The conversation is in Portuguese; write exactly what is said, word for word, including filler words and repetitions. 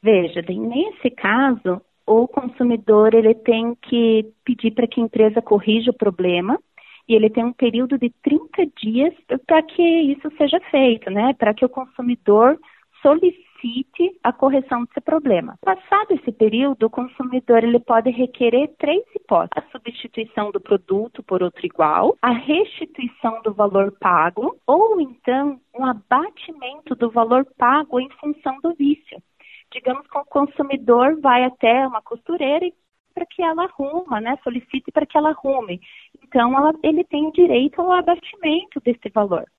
Veja, nesse caso, o consumidor ele tem que pedir para que a empresa corrija o problema e ele tem um período de trinta dias para que isso seja feito, né? Para que o consumidor solicite a correção desse problema. Passado esse período, o consumidor ele pode requerer três hipóteses: a substituição do produto por outro igual, a restituição do valor pago ou então um abatimento do valor pago em função do vício. Digamos que o consumidor vai até uma costureira para que ela arruma, né? Solicite para que ela arrume. Então, ela, ele tem direito ao abatimento desse valor.